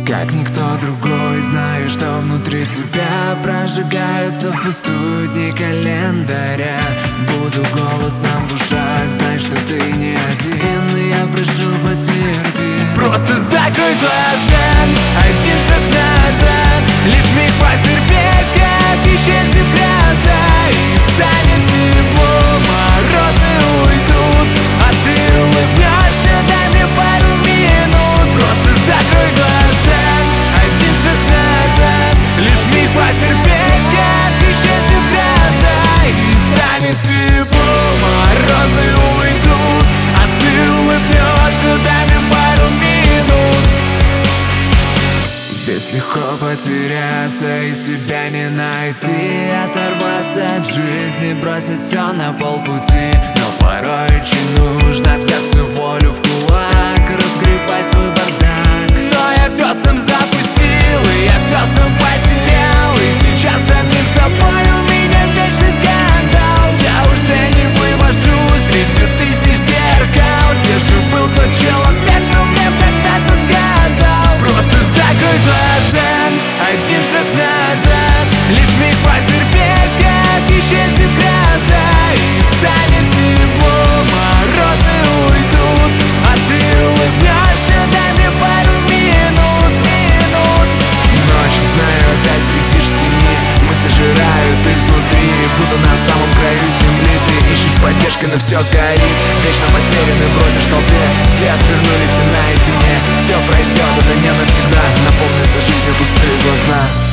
Как никто другой, знаю, что внутри тебя прожигаются впустую дни календаря. Буду голосом в ушах, знай, что ты не один, и я прошу, потерпи. Просто закрой глаза, один шаг назад, лишь миг потерпеть, как исчезнет гроза, и станет тепло, морозы уйдут, а ты улыбнешься, дай мне пару минут. Просто закрой глаза, один шаг назад, лишь миг потерпеть, как исчезнет гроза, и станет тепло, морозы уйдут, а ты улыбнешься, дай мне пару минут. Здесь легко потеряться и себя не найти, оторваться от жизни, бросить все на полпути. Но порой очень нужно, взяв всю волю в кулак, разгребать свой бардак. Но я все сам запустил, и я все сам потерял, и сейчас самим собой у меня вечный скандал. Я уже не вывожу среди тысяч зеркал, где же был тот чел опять, что мне когда-то сказал. Просто закрой глаза, один шаг назад, лишь миг потерпеть, как исчезнет гроза, и станет тепло, морозы уйдут, а ты улыбнешься, дай мне пару минут. Ночь, знаю, опять сидишь в тени, мысли жирают изнутри, будто на самом краю земли. Ты ищешь поддержки, но все горит, вечно потерянный бродишь в толпе. Все отвернулись, ты наедине, все пройдет, это не навсегда, наполнится жизнью пустые глаза.